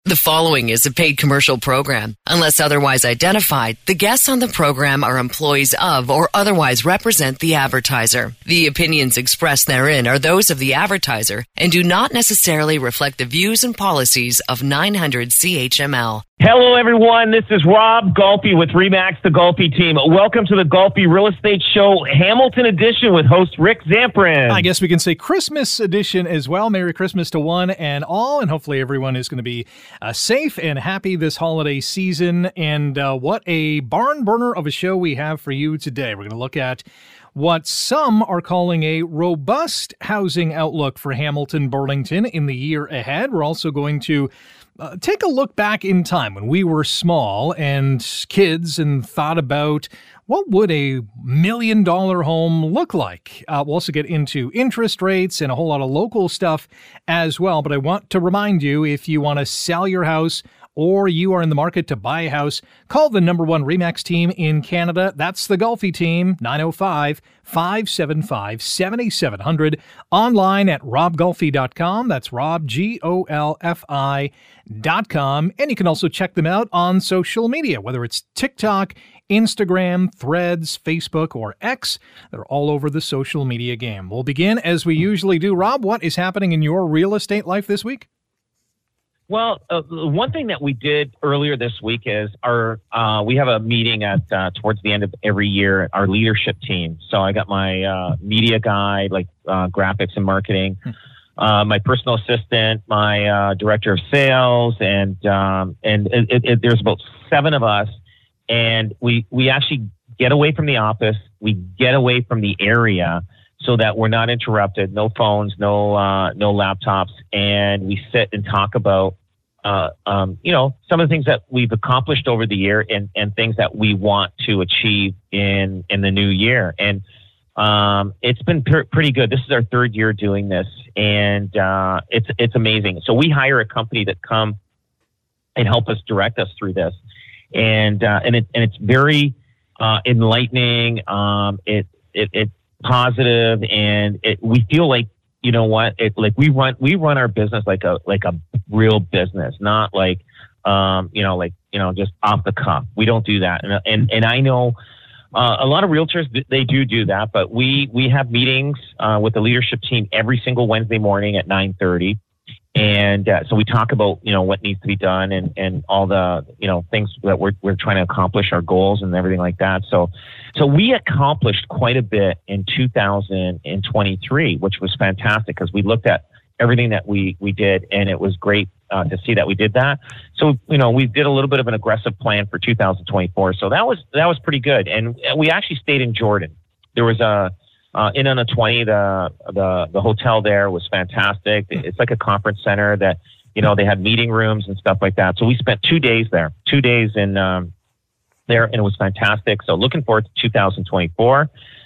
The following is a paid commercial program. Unless otherwise identified, the guests on the program are employees of or otherwise represent the advertiser. The opinions expressed therein are those of the advertiser and do not necessarily reflect the views and policies of 900 CHML. Hello, everyone. This is Rob Golfi with RE/MAX, the Golfi team. Welcome to the Golfi Real Estate Show, Hamilton edition with host Rick Zamperin. I guess we can say Christmas edition as well. Merry Christmas to one and all, and hopefully everyone is going to be safe and happy this holiday season. And what a barn burner of a show we have for you today. We're going to look at what some are calling a robust housing outlook for Hamilton, Burlington in the year ahead. We're also going to take a look back in time when we were small and kids and thought about what would a $1 million home look like. We'll also get into interest rates and a whole lot of local stuff as well. But I want to remind you, if you want to sell your house or you are in the market to buy a house, call the number one RE/MAX team in Canada. That's the Golfi team, 905-575-7700. Online at robgolfi.com. That's Rob, Golfi.com. And you can also check them out on social media, whether it's TikTok, Instagram, Threads, Facebook, or X. They're all over the social media game. We'll begin as we usually do. Rob, what is happening in your real estate life this week? Well, one thing that we did earlier this week is we have a meeting at towards the end of every year, our leadership team. So I got my media guy, like graphics and marketing, my personal assistant, my director of sales, and there's about 7 of us, and we actually get away from the office, we get away from the area, so that we're not interrupted, no phones, no laptops, and we sit and talk about some of the things that we've accomplished over the year and things that we want to achieve in the new year. And it's been pretty good. This is our 3rd year doing this, and it's amazing. So we hire a company that come and help us direct us through this, and it's very enlightening. It's positive, and we feel like, you know what, we run our business like a real business, not like just off the cuff. We don't do that, and I know a lot of realtors, they do that, but we have meetings with the leadership team every single Wednesday morning at 9:30. And so we talk about, what needs to be done and all the, things that we're trying to accomplish, our goals and everything like that. So we accomplished quite a bit in 2023, which was fantastic because we looked at everything that we did, and it was great to see that we did that. So, we did a little bit of an aggressive plan for 2024. So that was pretty good. And we actually stayed in Jordan. There was in on a 20, the hotel there was fantastic. It's like a conference center that, they had meeting rooms and stuff like that. So we spent 2 days there, 2 days in there, and it was fantastic. So looking forward to 2024.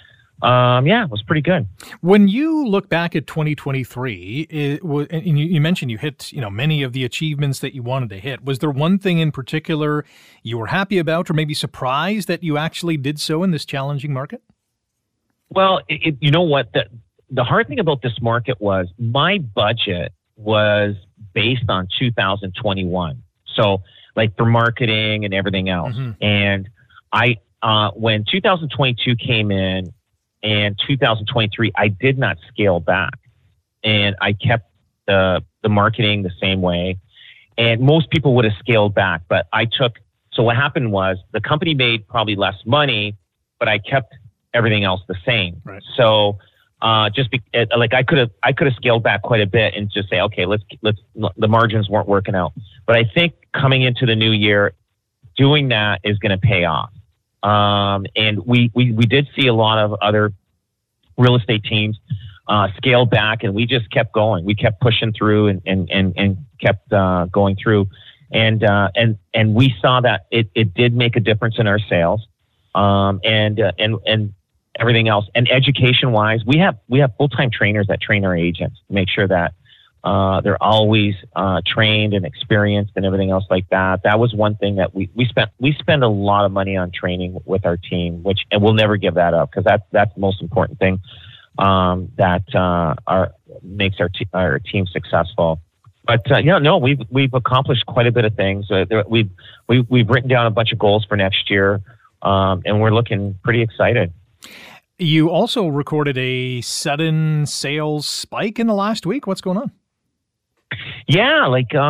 It was pretty good. When you look back at 2023, and you mentioned you hit, many of the achievements that you wanted to hit. Was there one thing in particular you were happy about or maybe surprised that you actually did so in this challenging market? Well, you know what? The hard thing about this market was my budget was based on 2021. So like for marketing and everything else. Mm-hmm. And when 2022 came in and 2023, I did not scale back, and I kept the marketing the same way. And most people would have scaled back, but so what happened was the company made probably less money, but I kept everything else the same. Right. So I could have scaled back quite a bit and just say, okay, let's the margins weren't working out. But I think coming into the new year, doing that is going to pay off. And we did see a lot of other real estate teams scale back, and we just kept going. We kept pushing through and kept going through. And we saw that it did make a difference in our sales. And everything else. And education wise, we have full-time trainers that train our agents to make sure that they're always trained and experienced and everything else like that. That was one thing that we spend a lot of money on training with our team, and we'll never give that up because that's the most important thing that makes our team successful. But we've accomplished quite a bit of things. We've written down a bunch of goals for next year, and we're looking pretty excited. You also recorded a sudden sales spike in the last week. What's going on? Yeah,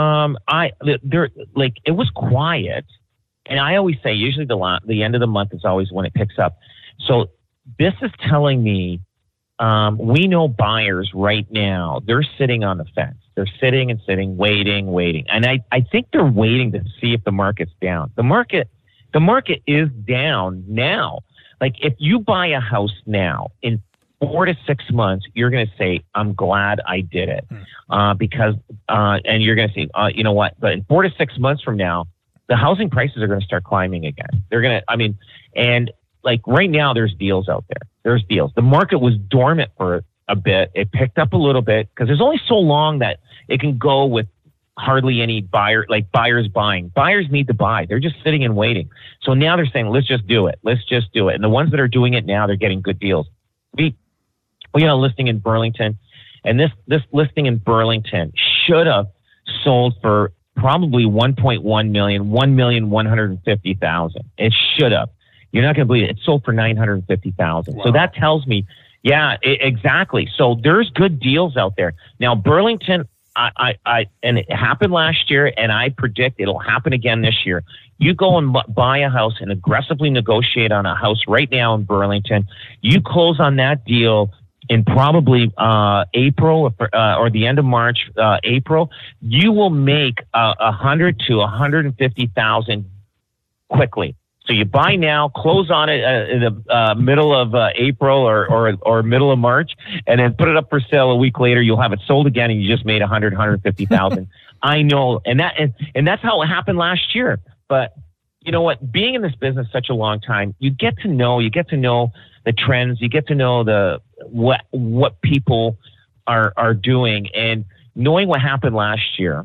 it was quiet, and I always say usually the end of the month is always when it picks up. So this is telling me we know buyers right now, they're sitting on the fence. They're sitting and sitting, waiting. And I think they're waiting to see if the market's down. The market is down now. Like if you buy a house now in 4 to 6 months, you're going to say, I'm glad I did it. Because you're going to say, you know what? But in 4 to 6 months from now, the housing prices are going to start climbing again. And like right now there's deals out there. There's deals. The market was dormant for a bit. It picked up a little bit because there's only so long that it can go with hardly any buyers buying. Buyers need to buy. They're just sitting and waiting. So now they're saying, let's just do it. And the ones that are doing it now, they're getting good deals. We got a listing in Burlington, and this listing in Burlington should have sold for probably $1.1 million, $1,150,000. It should have. You're not going to believe it. It sold for $950,000. Wow. So that tells me, exactly. So there's good deals out there. Now, Burlington, and it happened last year, and I predict it'll happen again this year. You go and buy a house and aggressively negotiate on a house right now in Burlington. You close on that deal in probably April or the end of March, April. You will make $100,000 to $150,000 quickly. So you buy now, close on it in the middle of April or middle of March, and then put it up for sale a week later. You'll have it sold again, and you just made $150,000. I know, and that's how it happened last year. But you know what? Being in this business such a long time, you get to know the trends. You get to know what people are doing, and knowing what happened last year.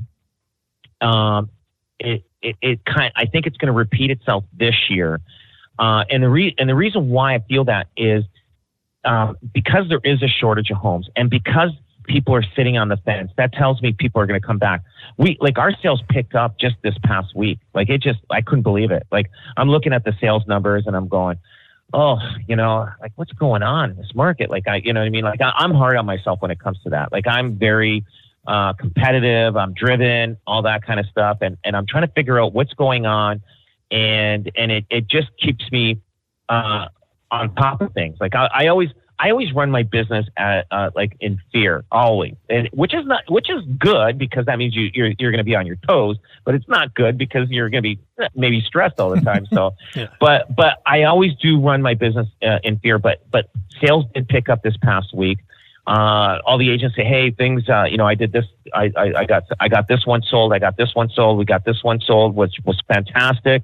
I think it's going to repeat itself this year. And the reason why I feel that is because there is a shortage of homes, and because people are sitting on the fence. That tells me people are going to come back. Our sales picked up just this past week. I couldn't believe it. I'm looking at the sales numbers and I'm going, what's going on in this market? I'm hard on myself when it comes to that. I'm very competitive, I'm driven, all that kind of stuff. And I'm trying to figure out what's going on. And it just keeps me on top of things. I always run my business at in fear, always, and which is good, because that means you're going to be on your toes, but it's not good because you're going to be maybe stressed all the time. So, yeah. but I always do run my business in fear. But sales did pick up this past week. All the agents say, hey, things, I did this. I got this one sold. I got this one sold. We got this one sold, which was fantastic.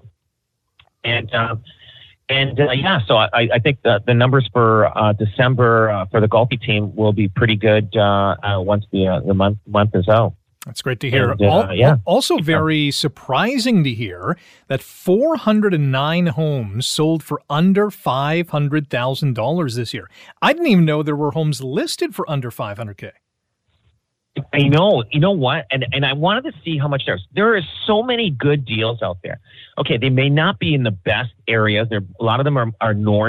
So I think the numbers for December for the Golfi team will be pretty good once the month is out. That's great to hear. Also very surprising to hear that 409 homes sold for under $500,000 this year. I didn't even know there were homes listed for under $500K. I know. You know what? And I wanted to see how much there are so many good deals out there. Okay, they may not be in the best areas. A lot of them are north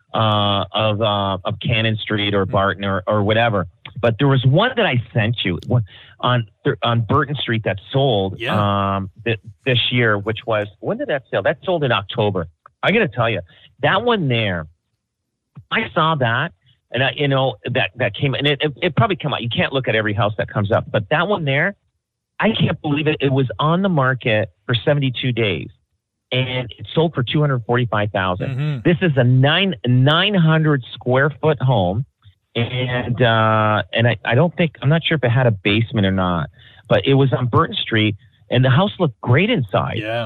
of Cannon Street or Barton or whatever. But there was one that I sent you on Burton Street that sold this year, which was, when did that sell? That sold in October. I got to tell you, that one there, I saw that. And that came, and it probably come out. You can't look at every house that comes up, but that one there, I can't believe it. It was on the market for 72 days, and it sold for $245,000. Mm-hmm. This is a 900 square foot home, and I don't think, I'm not sure if it had a basement or not, but it was on Burton Street, and the house looked great inside. Yeah,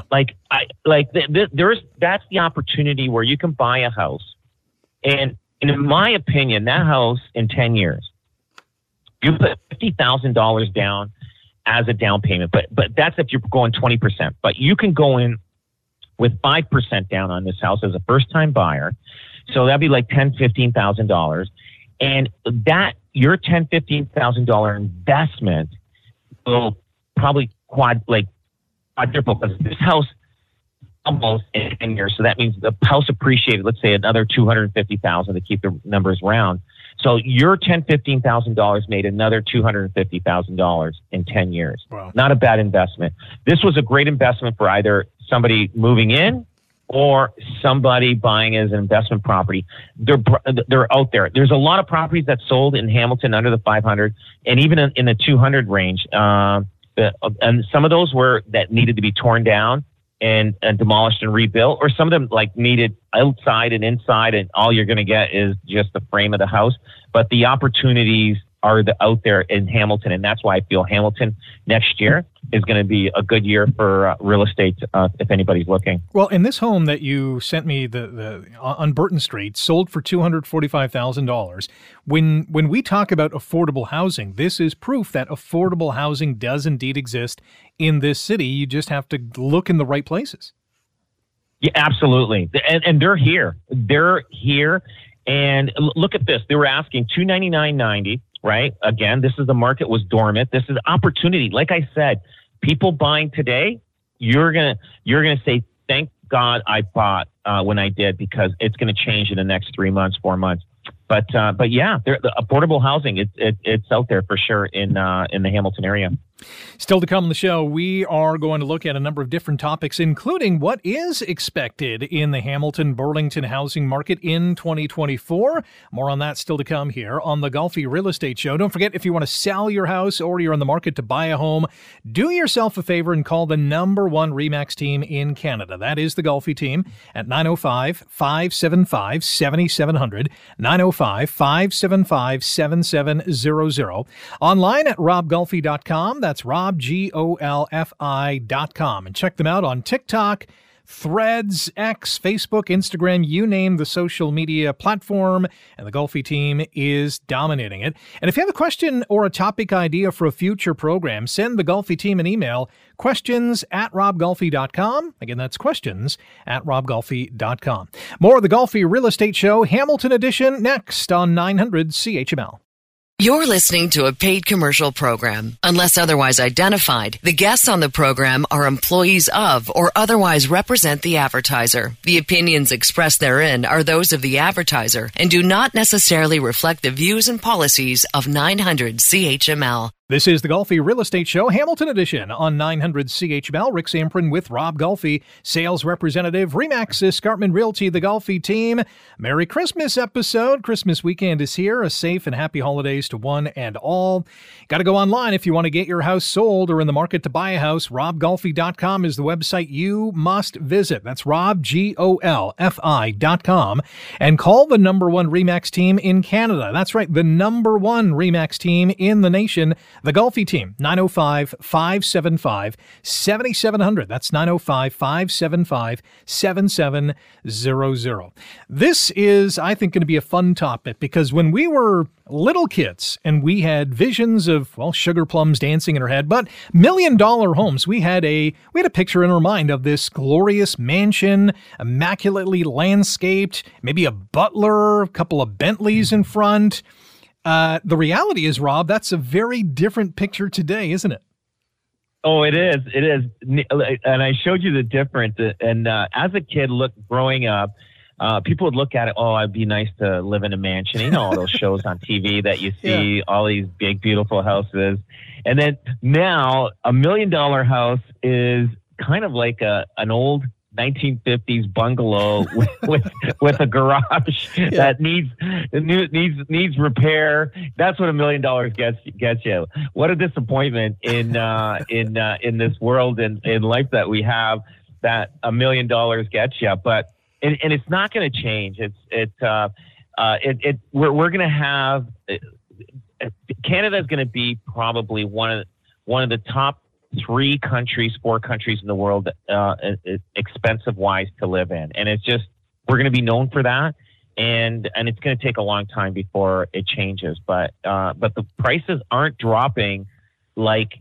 that's the opportunity where you can buy a house, and in my opinion, that house in 10 years, you put $50,000 down as a down payment, but that's if you're going 20%. But you can go in with 5% down on this house as a first-time buyer, so that'd be like $10,000, $15,000, and that your $10,000, $15,000 investment will probably quadruple, because this house almost in 10 years. So that means the house appreciated, let's say another $250,000 to keep the numbers round. So your $10,000-$15,000 made another $250,000 in 10 years. Wow. Not a bad investment. This was a great investment for either somebody moving in or somebody buying as an investment property. They're out there. There's a lot of properties that sold in Hamilton under the 500 and even in the 200 range. And some of those that needed to be torn down and demolished and rebuilt, or some of them needed outside and inside, and all you're going to get is just the frame of the house. But the opportunities are out there in Hamilton, and that's why I feel Hamilton next year is going to be a good year for real estate if anybody's looking. Well, in this home that you sent me the on Burton Street sold for $245,000. When we talk about affordable housing, this is proof that affordable housing does indeed exist in this city. You just have to look in the right places. Yeah, absolutely, and they're here. They're here, and look at this. They were asking $299.90. Right. Again, the market was dormant. This is opportunity. Like I said, people buying today, you're gonna say, thank God I bought when I did, because it's going to change in the next 3 months, 4 months. But yeah, the affordable housing, it's out there for sure in the Hamilton area. Still to come on the show, we are going to look at a number of different topics, including what is expected in the Hamilton-Burlington housing market in 2024. More on that still to come here on the Golfi Real Estate Show. Don't forget, if you want to sell your house or you're on the market to buy a home, do yourself a favor and call the #1 RE/MAX team in Canada. That is the Golfi team at 905-575-7700, 905-575-7700. Online at robgolfi.com. That's robgolfi.com. And check them out on TikTok, Threads, X, Facebook, Instagram, you name the social media platform, and the Golfi team is dominating it. And if you have a question or a topic idea for a future program, send the Golfi team an email, questions@robgolfi.com. Again, that's questions@robgolfi.com. More of the Golfi Real Estate Show, Hamilton edition, next on 900 CHML. You're listening to a paid commercial program. Unless otherwise identified, the guests on the program are employees of or otherwise represent the advertiser. The opinions expressed therein are those of the advertiser and do not necessarily reflect the views and policies of 900 CHML. This is the Golfi Real Estate Show, Hamilton edition on 900 CHML. Rick Samprin with Rob Golfi, sales representative, RE/MAX Escarpment Realty, the Golfi team. Merry Christmas episode. Christmas weekend is here. A safe and happy holidays to one and all. Got to go online if you want to get your house sold or in the market to buy a house. robgolfi.com is the website you must visit. That's robgolfi.com. And call the #1 RE/MAX team in Canada. That's right, the #1 RE/MAX team in the nation. The Golfi team, 905-575-7700. That's 905-575-7700. This is, I think, going to be a fun topic because when we were little kids and we had visions of, well, sugar plums dancing in our head, but $1 million homes, we had a picture in our mind of this glorious mansion, immaculately landscaped, maybe a butler, a couple of Bentleys in front. The reality is, Rob, that's a very different picture today, isn't it? Oh, it is. It is. And I showed you the difference. And as a kid, growing up, people would look at it, oh, it'd be nice to live in a mansion. You know, all those shows on TV that you see, all these big, beautiful houses. And then now $1 million house is kind of like an old 1950s bungalow with a garage that needs repair. That's what $1 million gets you. What a disappointment in this world and in life that we have, that $1 million gets you. But and it's not going to change. We're going to have Canada is going to be probably one of the top 4 countries in the world, expensive wise to live in. And it's just, we're going to be known for that. And it's going to take a long time before it changes. But the prices aren't dropping like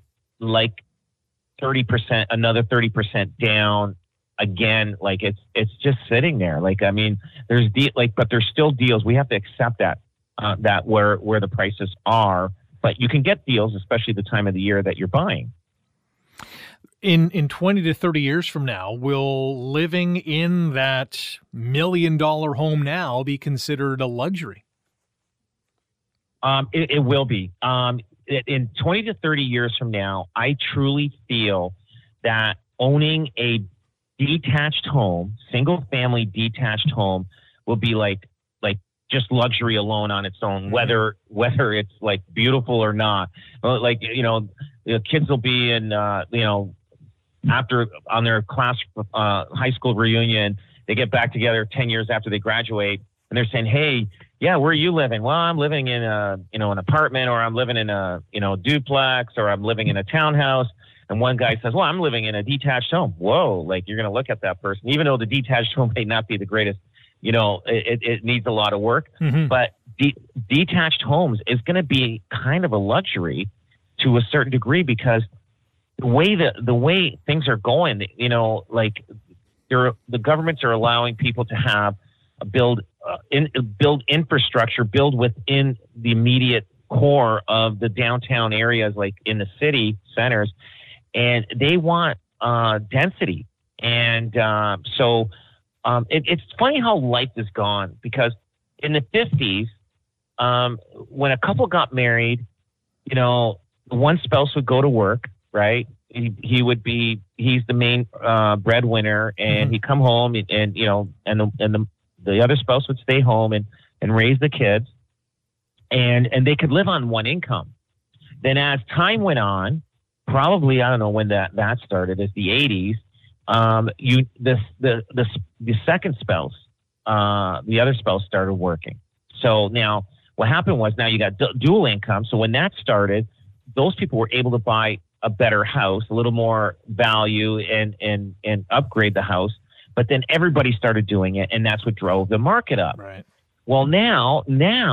30%, another 30% down again. Like it's just sitting there. Like, I mean, but there's still deals. We have to accept that where the prices are, but you can get deals, especially the time of the year that you're buying. In 20 to 30 years from now, will living in that $1 million home now be considered a luxury? It will be. In 20 to 30 years from now, I truly feel that owning a detached home, single family detached home, will be like just luxury alone on its own, whether it's like beautiful or not. Like, the kids will be in, after on their class high school reunion, they get back together 10 years after they graduate, and they're saying, "Hey, yeah, where are you living?" "Well, I'm living in an apartment, or I'm living in a duplex, or I'm living in a townhouse." And one guy says, "Well, I'm living in a detached home." Whoa, like, you're going to look at that person, even though the detached home may not be the greatest, it needs a lot of work, but detached homes is going to be kind of a luxury to a certain degree, because the way things are going, the governments are allowing people to have build infrastructure, build within the immediate core of the downtown areas, like in the city centers, and they want density. And so it's funny how life is gone, because in the 50s, when a couple got married, one spouse would go to work, right? He's the main breadwinner, and he'd come home, and the other spouse would stay home and raise the kids, and they could live on one income. Then as time went on, probably, I don't know when that started, as the 80s, the second spouse, the other spouse started working. So now what happened was, now you got dual income. So when that started, those people were able to buy a better house, a little more value, and upgrade the house. But then everybody started doing it, and that's what drove the market up. Right. Well, now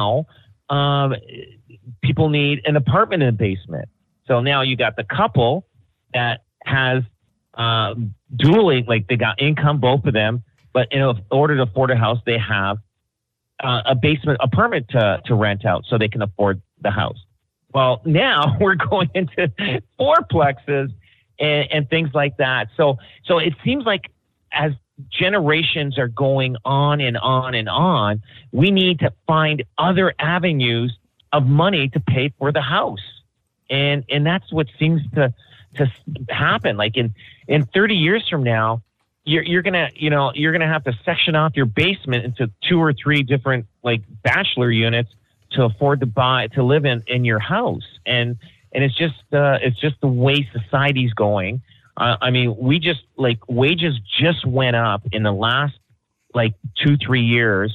people need an apartment in the basement. So now you got the couple that has dually, like, they got income, both of them, but in order to afford a house, they have a basement apartment to rent out so they can afford the house. Well, now we're going into fourplexes and things like that. So it seems like as generations are going on and on and on, we need to find other avenues of money to pay for the house. And that's what seems to happen. Like in 30 years from now, you're gonna have to section off your basement into 2 or 3 different, like, bachelor units to afford to live in your house. And it's just the way society's going. I mean, wages just went up in the last, like, 2-3 years.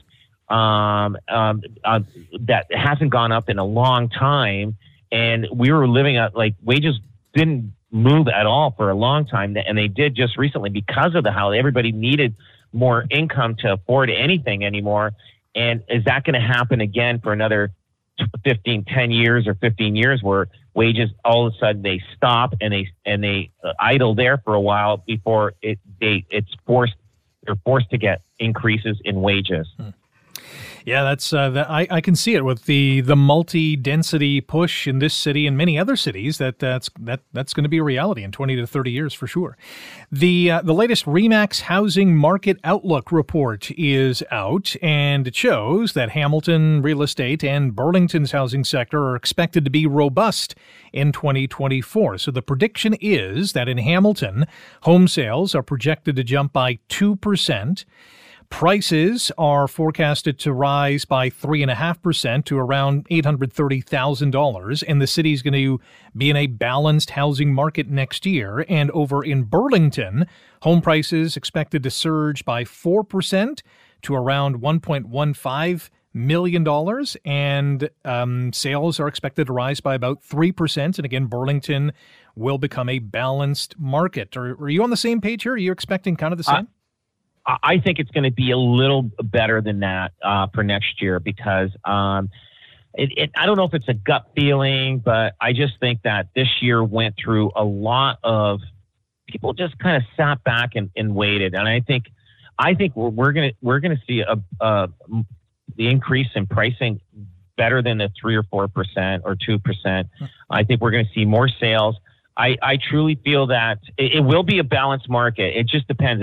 That hasn't gone up in a long time. And we were living at, like, wages didn't move at all for a long time. And they did just recently, because of how everybody needed more income to afford anything anymore. And is that going to happen again for another 10 years or 15 years, where wages all of a sudden they stop and they idle there for a while before they're forced to get increases in wages? Yeah, that's I can see it with the multi-density push in this city and many other cities. That's going to be a reality in 20 to 30 years for sure. The latest RE/MAX Housing Market Outlook report is out, and it shows that Hamilton real estate and Burlington's housing sector are expected to be robust in 2024. So the prediction is that in Hamilton, home sales are projected to jump by 2%. Prices are forecasted to rise by 3.5% to around $830,000, and the city's going to be in a balanced housing market next year. And over in Burlington, home prices expected to surge by 4% to around $1.15 million, and sales are expected to rise by about 3%. And again, Burlington will become a balanced market. Are you on the same page here? Are you expecting kind of the same? I think it's going to be a little better than that for next year, because I don't know if it's a gut feeling, but I just think that this year went through a lot of people just kind of sat back and waited. And I think we're going to see the increase in pricing better than the 3 or 4% or 2%. I think we're going to see more sales. I truly feel that it will be a balanced market. It just depends.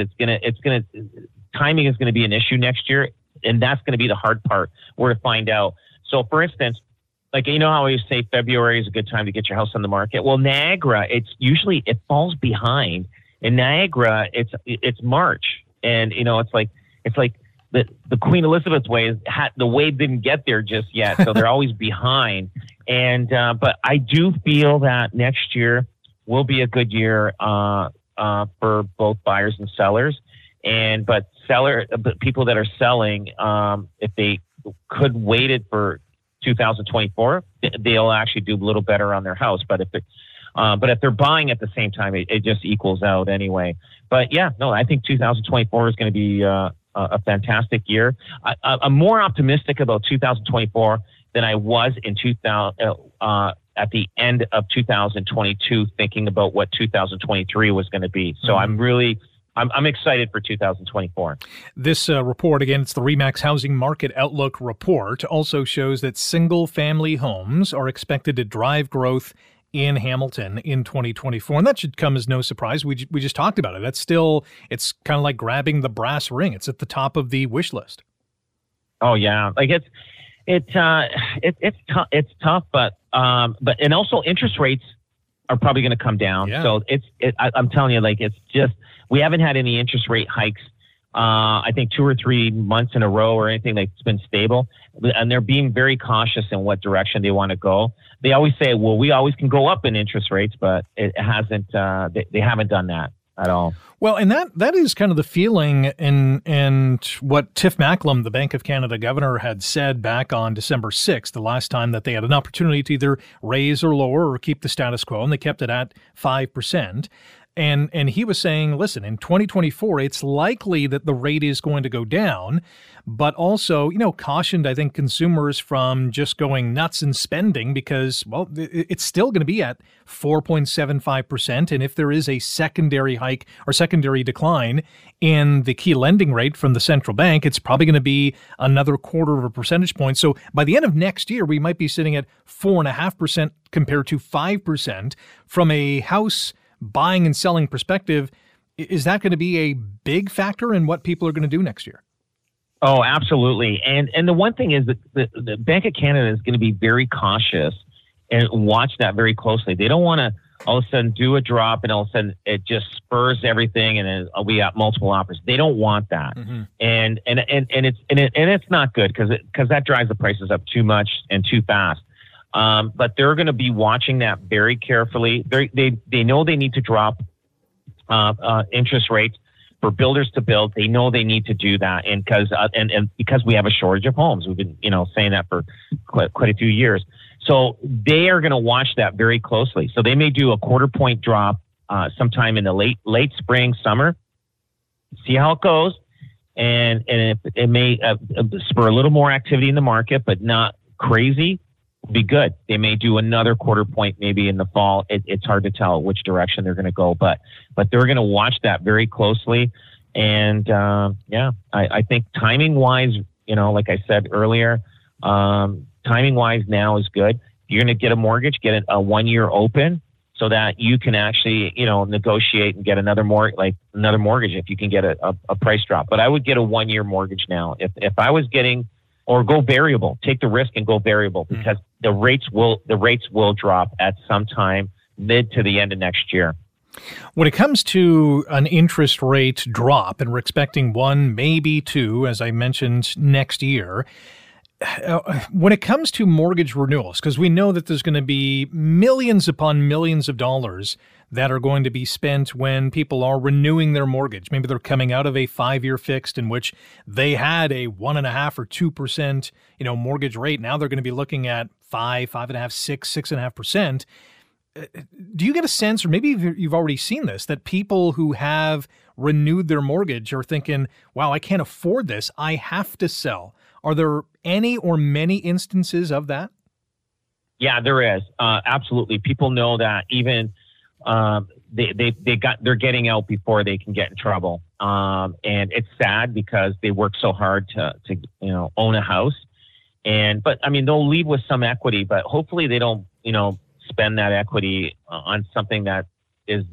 Timing is going to be an issue next year, and that's going to be the hard part. We're to find out. So, for instance, like, you know how I say February is a good time to get your house on the market? Well, Niagara, it falls behind. In Niagara, it's March, and it's like the Queen Elizabeth wave. The wave didn't get there just yet, so they're always behind. And but I do feel that next year will be a good year for both buyers and sellers. But people that are selling, if they could wait it for 2024, they'll actually do a little better on their house. But if they're buying at the same time, it just equals out anyway. But yeah, no, I think 2024 is going to be a fantastic year. I'm more optimistic about 2024 than I was in at the end of 2022, thinking about what 2023 was going to be. So I'm excited for 2024. This report, again, it's the RE/MAX Housing Market Outlook Report, also shows that single-family homes are expected to drive growth in Hamilton in 2024. And that should come as no surprise. We just talked about it. It's kind of like grabbing the brass ring. It's at the top of the wish list. Oh, yeah. Like it's tough, but and also interest rates are probably going to come down. Yeah. So I'm telling you, like, it's just, we haven't had any interest rate hikes. I think 2 or 3 months in a row or anything that's been stable, and they're being very cautious in what direction they want to go. They always say, well, we always can go up in interest rates, but it hasn't, they haven't done that at all. Well, and that is kind of the feeling and what Tiff Macklem, the Bank of Canada governor, had said back on December 6th, the last time that they had an opportunity to either raise or lower or keep the status quo, and they kept it at 5%. And he was saying, listen, in 2024, it's likely that the rate is going to go down, but also, cautioned, I think, consumers from just going nuts and spending because, well, it's still going to be at 4.75%. And if there is a secondary hike or secondary decline in the key lending rate from the central bank, it's probably going to be another 0.25 percentage point. So by the end of next year, we might be sitting at 4.5% compared to 5% from a house buying and selling perspective. Is that going to be a big factor in what people are going to do next year? Oh, absolutely. And the one thing is that the Bank of Canada is going to be very cautious and watch that very closely. They don't want to all of a sudden do a drop and all of a sudden it just spurs everything and then we got multiple offers. They don't want that. Mm-hmm. And it's not good because that drives the prices up too much and too fast. But they're going to be watching that very carefully. They know they need to drop interest rates for builders to build. They know they need to do that, and because we have a shortage of homes, we've been saying that for quite a few years. So they are going to watch that very closely. So they may do a 0.25 point drop sometime in the late spring, summer. See how it goes, and it may spur a little more activity in the market, but not crazy. Be good. They may do another 0.25 point maybe in the fall. It's hard to tell which direction they're going to go, but they're going to watch that very closely. And I think timing wise, like I said earlier, timing wise now is good. You're going to get a mortgage, get a 1 year open so that you can actually, negotiate and get another mortgage if you can get a price drop. But I would get a 1 year mortgage now if I was getting. Or go variable. Take the risk and go variable because the rates will drop at some time mid to the end of next year. When it comes to an interest rate drop, and we're expecting 1, maybe 2, as I mentioned, next year, when it comes to mortgage renewals, because we know that there's going to be millions upon millions of dollars that are going to be spent when people are renewing their mortgage. Maybe they're coming out of a 5-year fixed in which they had a 1.5% or 2%, mortgage rate. Now they're going to be looking at 5.5%, 6.5%. Do you get a sense, or maybe you've already seen this, that people who have renewed their mortgage are thinking, wow, I can't afford this. I have to sell. Are there any or many instances of that? Yeah, there is. Absolutely. People know that even they're getting out before they can get in trouble. And it's sad because they work so hard to own a house. But I mean, they'll leave with some equity, but hopefully they don't, spend that equity on something that is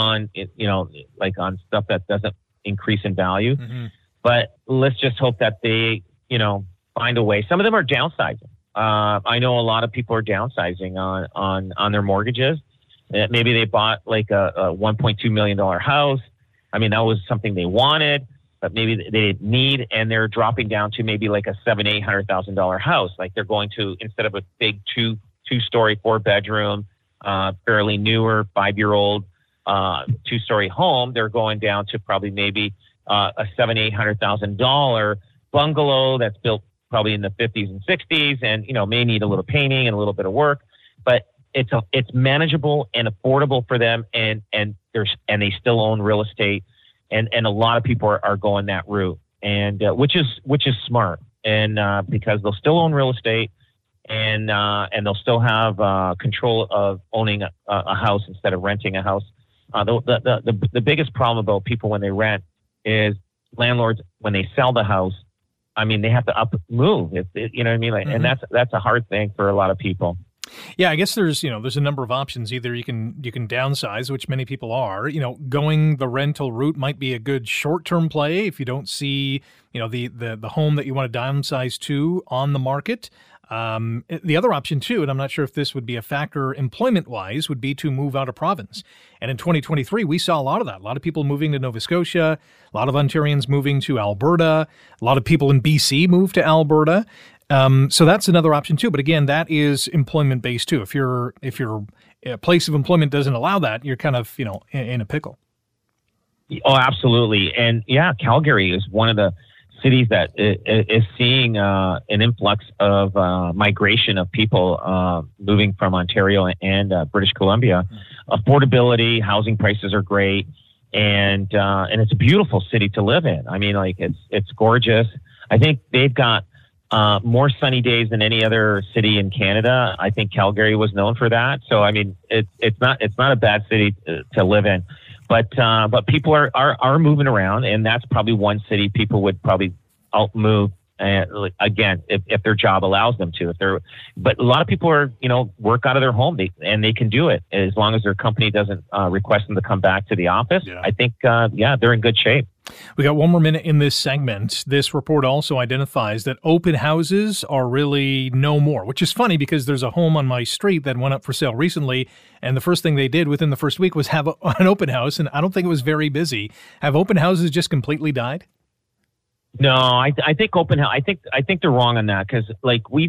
like on stuff that doesn't increase in value. Mm-hmm. But let's just hope that they, find a way. Some of them are downsizing. I know a lot of people are downsizing on their mortgages. Maybe they bought like a $1.2 million house. I mean, that was something they wanted, but maybe they didn't need, and they're dropping down to maybe like a $700,000-$800,000 house. Like they're going to, instead of a big two-story, 4-bedroom, fairly newer 5-year-old 2-story home, they're going down to probably maybe a $700,000-$800,000 bungalow that's built probably in the 50s and 60s, and may need a little painting and a little bit of work, but it's manageable and affordable for them, and they still own real estate, and a lot of people are going that route, and which is smart, and because they'll still own real estate, and they'll still have control of owning a house instead of renting a house. The biggest problem about people when they rent is landlords, when they sell the house, I mean, they have to move. You know what I mean? Like, mm-hmm. And that's a hard thing for a lot of people. Yeah, I guess there's a number of options. Either you can downsize, which many people are. Going the rental route might be a good short-term play if you don't see, the home that you want to downsize to on the market. The other option too, and I'm not sure if this would be a factor employment-wise, would be to move out of province. And in 2023, we saw a lot of that. A lot of people moving to Nova Scotia, a lot of Ontarians moving to Alberta, a lot of people in BC moved to Alberta. So that's another option too. But again, that is employment-based too. If your place of employment doesn't allow that, you're kind of, in a pickle. Oh, absolutely. And yeah, Calgary is one of the cities that is seeing an influx of migration of people moving from Ontario and British Columbia. Affordability, housing prices are great, and it's a beautiful city to live in. I mean, like it's gorgeous. I think they've got more sunny days than any other city in Canada. I think Calgary was known for that. So I mean, it's not a bad city to live in. But people are moving around, and that's probably one city people would probably move again if their job allows them to. But a lot of people are work out of their home, and they can do it as long as their company doesn't request them to come back to the office. Yeah. I think they're in good shape. We got one more minute in this segment. This report also identifies that open houses are really no more, which is funny because there's a home on my street that went up for sale recently, and the first thing they did within the first week was have an open house, and I don't think it was very busy. Have open houses just completely died? No, I think I think they're wrong on that, because like we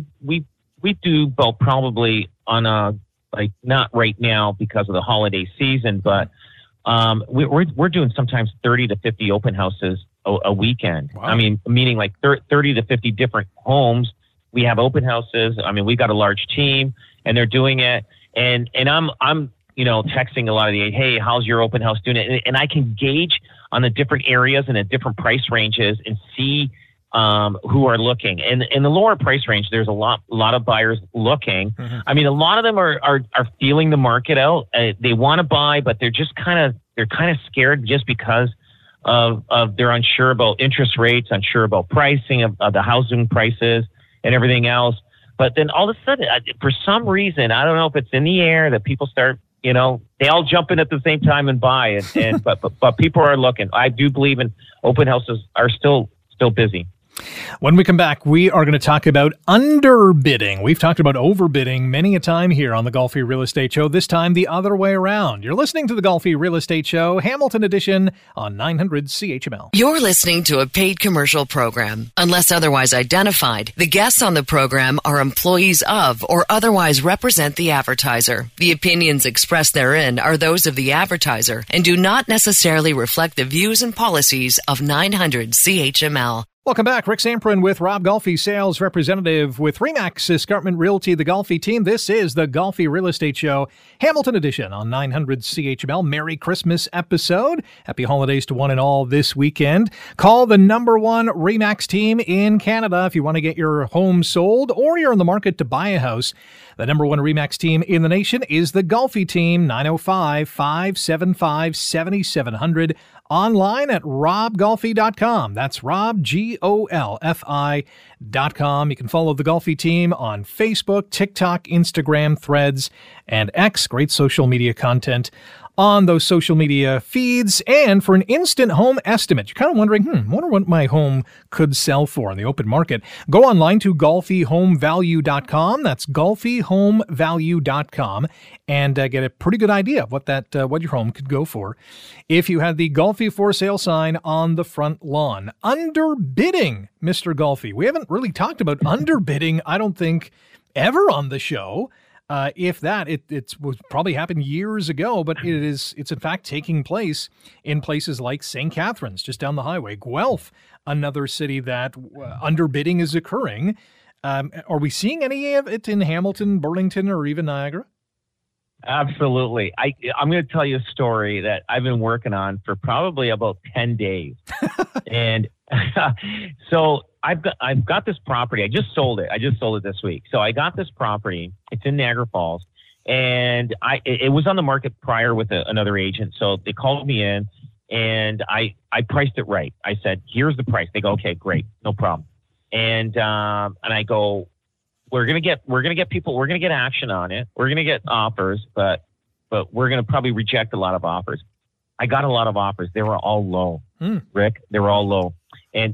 do about probably on a, like, not right now because of the holiday season, but we're doing sometimes 30 to 50 open houses a weekend. Wow. I mean, meaning like 30 to 50 different homes. We have open houses. I mean, we got a large team, and they're doing it. And I'm texting a lot of hey, how's your open house doing it? And I can gauge on the different areas and the different price ranges and see who are looking. And in the lower price range, there's a lot of buyers looking. Mm-hmm. I mean, a lot of them are feeling the market out. They want to buy, but they're kind of scared just because of they're unsure about interest rates, unsure about pricing of the housing prices and everything else. But then all of a sudden, for some reason, I don't know if it's in the air, that people start, they all jump in at the same time and buy. But people are looking. I do believe in open houses are still busy. When we come back, we are going to talk about underbidding. We've talked about overbidding many a time here on the Golfi Real Estate Show, this time the other way around. You're listening to the Golfi Real Estate Show, Hamilton Edition, on 900 CHML. You're listening to a paid commercial program. Unless otherwise identified, the guests on the program are employees of or otherwise represent the advertiser. The opinions expressed therein are those of the advertiser and do not necessarily reflect the views and policies of 900 CHML. Welcome back. Rick Samprin with Rob Golfi, sales representative with Remax Escarpment Realty, the Golfi team. This is the Golfi Real Estate Show, Hamilton Edition on 900 CHML. Merry Christmas episode. Happy holidays to one and all this weekend. Call the number one Remax team in Canada if you want to get your home sold or you're in the market to buy a house. The number one Remax team in the nation is the Golfi team, 905-575-7700. online at robgolfi.com. That's Rob, GOLFI.com. You can follow the Golfi team on Facebook, TikTok, Instagram, Threads, and X. Great social media content on those social media feeds. And for an instant home estimate, you're kind of wondering, wonder what my home could sell for in the open market. Go online to golfihomevalue.com. That's golfihomevalue.com and get a pretty good idea of what your home could go for if you had the Golfi for sale sign on the front lawn. Underbidding, Mr. Golfi. We haven't really talked about underbidding, I don't think, ever on the show. If that, it was probably happened years ago, but it's in fact taking place in places like St. Catharines, just down the highway, Guelph, another city that underbidding is occurring. Are we seeing any of it in Hamilton, Burlington, or even Niagara? Absolutely. I'm going to tell you a story that I've been working on for probably about 10 days. And so I've got this property. I just sold it this week. So I got this property. It's in Niagara Falls, and it was on the market prior with another agent. So they called me in, and I priced it right. I said, "Here's the price." They go, "Okay, great, no problem." And I go, we're gonna get action on it. We're gonna get offers, but we're gonna probably reject a lot of offers. I got a lot of offers. They were all low, Rick. They were all low. And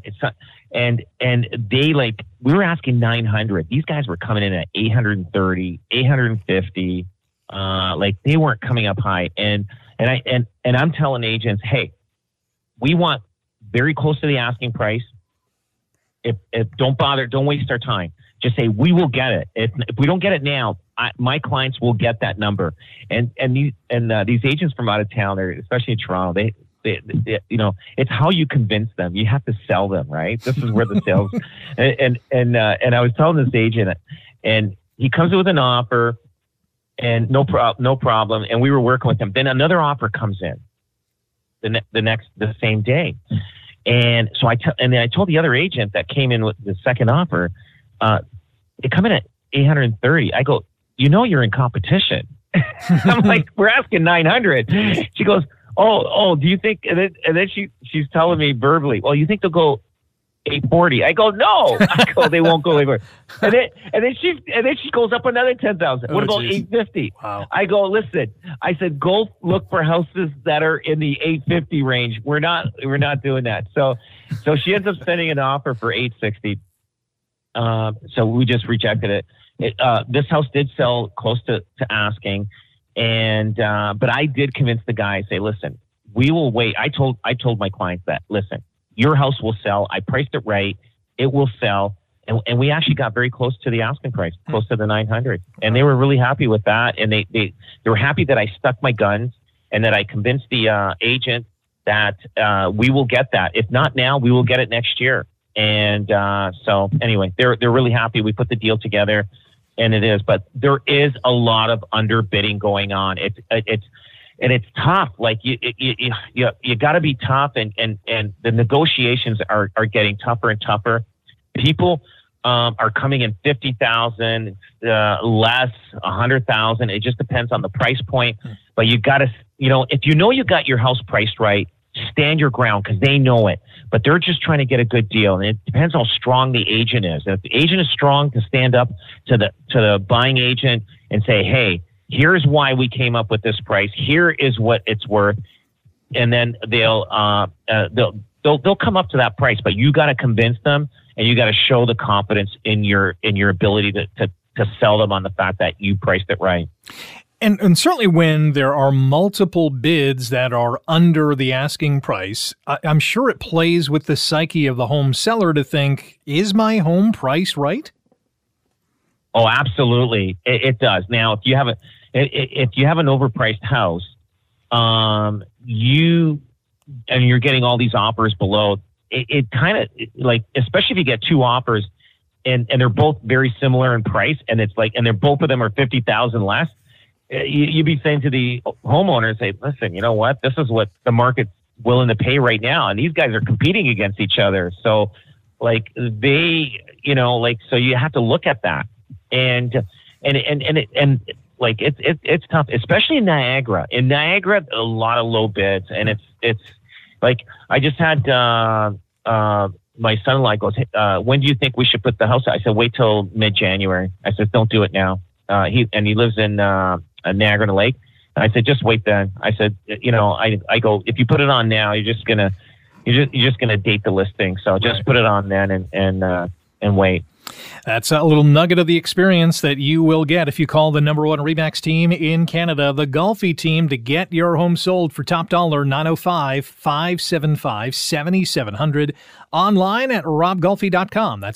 they we were asking 900. These guys were coming in at 830, 850. They weren't coming up high. And I'm telling agents, hey, we want very close to the asking price. If don't waste our time. Just say we will get it. If we don't get it now, my clients will get that number. And these agents from out of town, especially in Toronto, they it's how you convince them. You have to sell them, right? This is where the sales. and I was telling this agent, and he comes with an offer, and no problem. And we were working with him. Then another offer comes in the same day, and so then I told the other agent that came in with the second offer, they come in at 830. I go, you're in competition. I'm like, we're asking 900. She goes, Oh, do you think? And then she's telling me verbally, well, you think they'll go 840? I go, no. I go, they won't go 840. And then she goes up another 10,000. What about 850? Wow. I go, listen. I said, go look for houses that are in the 850 range. We're not doing that. So she ends up sending an offer for 860. So we just rejected it. This house did sell close to asking. And, but I did convince the guy, say, listen, we will wait. I told my clients that, listen, your house will sell. I priced it right. It will sell. And we actually got very close to the asking price, close to the 900. And they were really happy with that. And they were happy that I stuck my guns and that I convinced the agent that, we will get that. If not now, we will get it next year. And, so anyway, they're really happy. We put the deal together. And it is, but there is a lot of underbidding going on. It's tough. Like you got to be tough, and the negotiations are getting tougher and tougher. People are coming in 50,000, less 100,000. It just depends on the price point. But you got to, if you got your house priced right, stand your ground because they know it. But they're just trying to get a good deal, and it depends how strong the agent is. And if the agent is strong to stand up to the buying agent and say, "Hey, here's why we came up with this price. Here is what it's worth," and then they'll come up to that price. But you got to convince them, and you got to show the confidence in your ability to sell them on the fact that you priced it right. And certainly when there are multiple bids that are under the asking price, I'm sure it plays with the psyche of the home seller to think, is my home price right? Oh, absolutely. It does. Now, if you have an overpriced house, you're getting all these offers below, it kind of like, especially if you get two offers and they're both very similar in price, and it's like, and they're both of them are 50,000 less. You'd be saying to the homeowner, say, listen, you know what? This is what the market's willing to pay right now. And these guys are competing against each other. So so you have to look at that. And it's tough, especially in Niagara. In Niagara, a lot of low bids, and Like I just had my son-in-law goes, hey, when do you think we should put the house out? I said, wait till mid-January. I said, don't do it now. He lives in Niagara-on-the-Lake. And I said, just wait then. I said, I go, if you put it on now, you're just gonna date the listing. So just put it on then and wait. That's a little nugget of the experience that you will get if you call the number one RE/MAX team in Canada, the Golfi team, to get your home sold for top dollar, 905-575-7700. Online at robgolfi.com. That's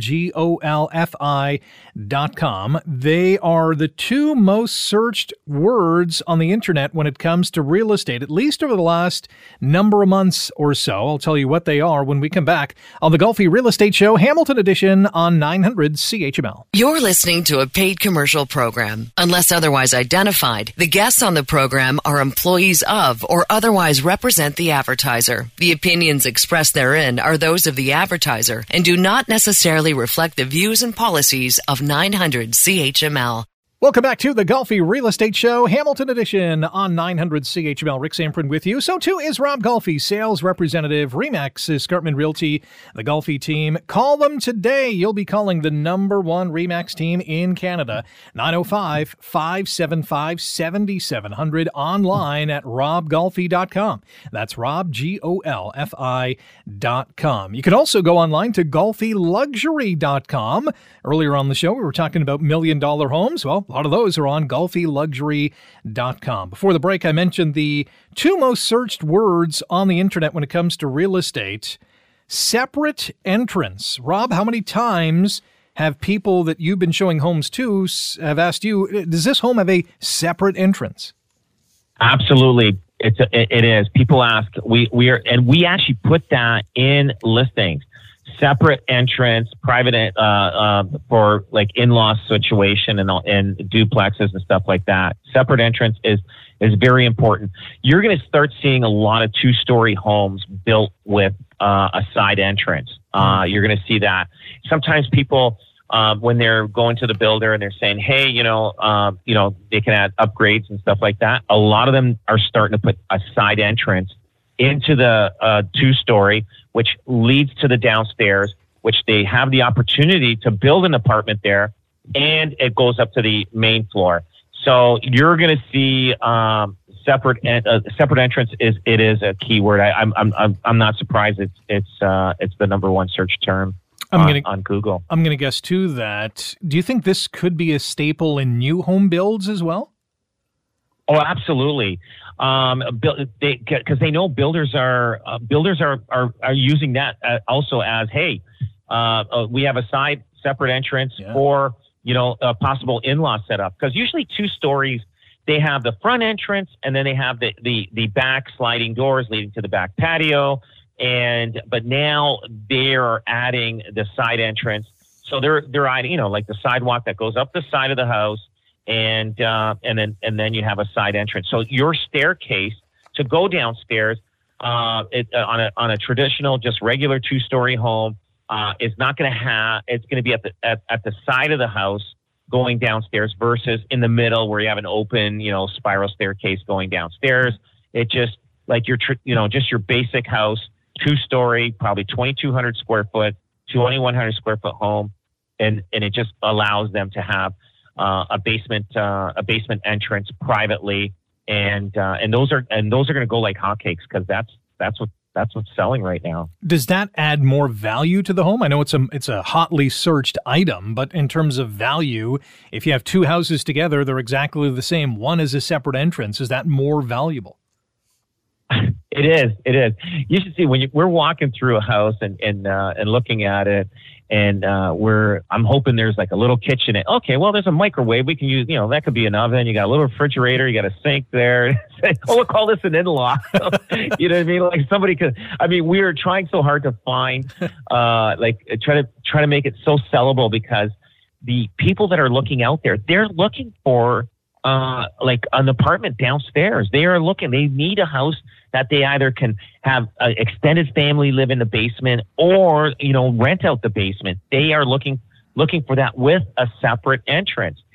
robgolfi.com. They are the two most searched words on the internet when it comes to real estate, at least over the last number of months or so. I'll tell you what they are when we come back on the Golfi Real Estate Show, Hamilton Edition on 900 CHML. You're listening to a paid commercial program. Unless otherwise identified, the guests on the program are employees of or otherwise represent the advertiser. The opinions expressed therein are those of the advertiser and do not necessarily reflect the views and policies of 900 CHML. Welcome back to the Golfi Real Estate Show, Hamilton Edition on 900 CHML. Rick Samprin with you. So too is Rob Golfi, sales representative, RE/MAX Escarpment Realty, the Golfi team. Call them today. You'll be calling the number one RE/MAX team in Canada, 905-575-7700, online at robgolfi.com. That's robgolfi.com. You can also go online to golfiluxury.com. Earlier on the show, we were talking about $1 million homes. Well, a lot of those are on golfiluxury.com. Before the break, I mentioned the two most searched words on the internet when it comes to real estate: separate entrance. Rob, how many times have people that you've been showing homes to have asked you, does this home have a separate entrance? Absolutely. It is. People ask, we actually put that in listings. Separate entrance, private for like in-law situation and duplexes and stuff like that. Separate entrance is very important. You're going to start seeing a lot of two-story homes built with a side entrance. You're going to see that. Sometimes people, when they're going to the builder and they're saying, hey, they can add upgrades and stuff like that. A lot of them are starting to put a side entrance into the two-story, which leads to the downstairs, which they have the opportunity to build an apartment there, and it goes up to the main floor. So you're going to see separate entrance is a key word. I'm not surprised it's the number one search term on Google. I'm going to guess too that. Do you think this could be a staple in new home builds as well? Oh, absolutely. Because they know builders are using that also as, hey, we have a side separate entrance for a possible in-law setup. Because usually two stories, they have the front entrance and then they have the back sliding doors leading to the back patio. But now they're adding the side entrance, so they're adding like the sidewalk that goes up the side of the house. And then you have a side entrance. So your staircase to go downstairs, on a traditional, just regular two-story home, is not going to have. It's going to be at the side of the house going downstairs versus in the middle where you have an open, spiral staircase going downstairs. It just like just your basic house, two-story, probably 2,200 square foot, 2,100 square foot home, and it just allows them to have a basement entrance privately, and those are going to go like hotcakes because that's what's selling right now. Does that add more value to the home? I know it's a hotly searched item, but in terms of value, if you have two houses together, they're exactly the same. One is a separate entrance. Is that more valuable? It is. You should see when we're walking through a house and looking at it. And I'm hoping there's like a little kitchen. Okay, well, there's a microwave we can use. That could be an oven. You got a little refrigerator. You got a sink there. We'll call this an in-law. You know what I mean? Like somebody could. I mean, we are trying so hard to find, try to make it so sellable because the people that are looking out there, they're looking for like an apartment downstairs. They need a house that they either can have an extended family live in the basement or, rent out the basement. They are looking for that with a separate entrance.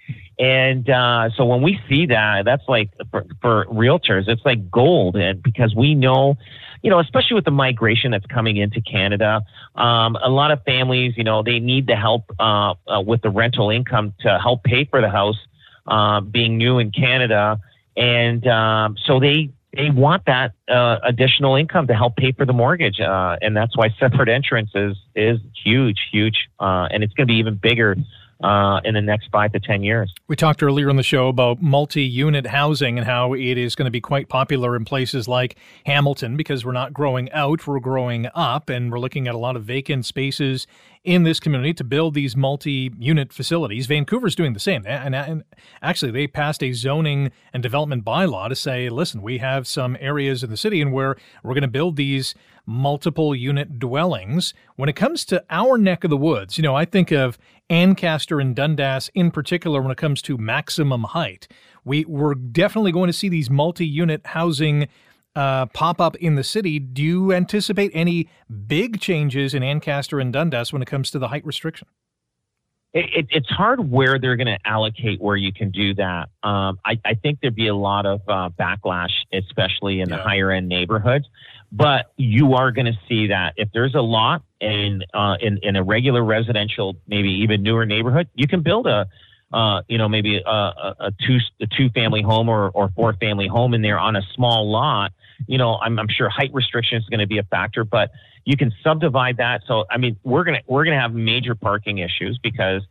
And so when we see that, that's like for realtors, it's like gold. And because we know, especially with the migration that's coming into Canada, a lot of families, they need the help with the rental income to help pay for the house being new in Canada. And so they want that additional income to help pay for the mortgage. And that's why separate entrance is huge. And it's going to be even bigger in the next 5 to 10 years. We talked earlier in the show about multi-unit housing and how it is going to be quite popular in places like Hamilton because we're not growing out, we're growing up, and we're looking at a lot of vacant spaces in this community to build these multi-unit facilities. Vancouver's doing the same. And actually, they passed a zoning and development bylaw to say, listen, we have some areas in the city and where we're going to build these multiple unit dwellings. When it comes to our neck of the woods, I think of Ancaster and Dundas in particular when it comes to maximum height. We're definitely going to see these multi-unit housing pop up in the city. Do you anticipate any big changes in Ancaster and Dundas when it comes to the height restriction? It's hard where they're going to allocate where you can do that. I think there'd be a lot of backlash, especially in the higher end neighborhoods. But you are going to see that if there's a lot in a regular residential, maybe even newer neighborhood, you can build maybe a two family home or 4 family home in there on a small lot. I'm sure height restriction is going to be a factor, but you can subdivide that. So, we're going to have major parking issues because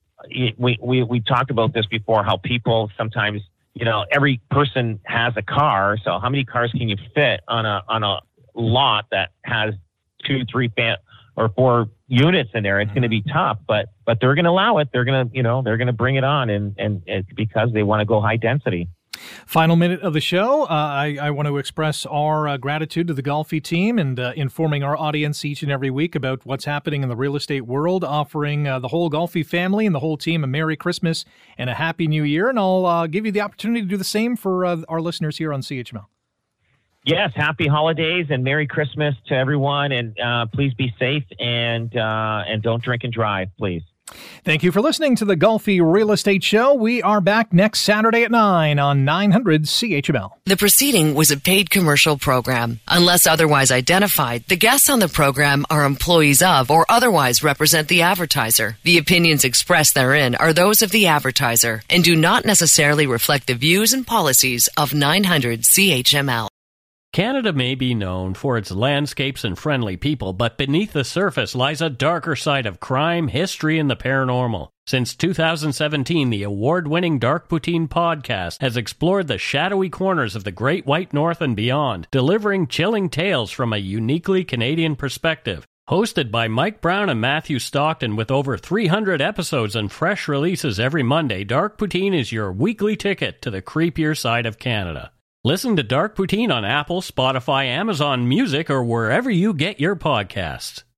we talked about this before, how people sometimes, every person has a car. So how many cars can you fit on a lot that has 2, 3 or 4 units in there? It's going to be tough, but they're going to allow it. They're going to bring it on and because they want to go high density. Final minute of the show. I want to express our gratitude to the Golfi team and informing our audience each and every week about what's happening in the real estate world, offering the whole Golfi family and the whole team a Merry Christmas and a Happy New Year. And I'll give you the opportunity to do the same for our listeners here on CHML. Yes, happy holidays and Merry Christmas to everyone. And please be safe and don't drink and drive, please. Thank you for listening to the Golfi Real Estate Show. We are back next Saturday at 9 on 900 CHML. The proceeding was a paid commercial program. Unless otherwise identified, the guests on the program are employees of or otherwise represent the advertiser. The opinions expressed therein are those of the advertiser and do not necessarily reflect the views and policies of 900 CHML. Canada may be known for its landscapes and friendly people, but beneath the surface lies a darker side of crime, history, and the paranormal. Since 2017, the award-winning Dark Poutine podcast has explored the shadowy corners of the Great White North and beyond, delivering chilling tales from a uniquely Canadian perspective. Hosted by Mike Brown and Matthew Stockton with over 300 episodes and fresh releases every Monday, Dark Poutine is your weekly ticket to the creepier side of Canada. Listen to Dark Poutine on Apple, Spotify, Amazon Music, or wherever you get your podcasts.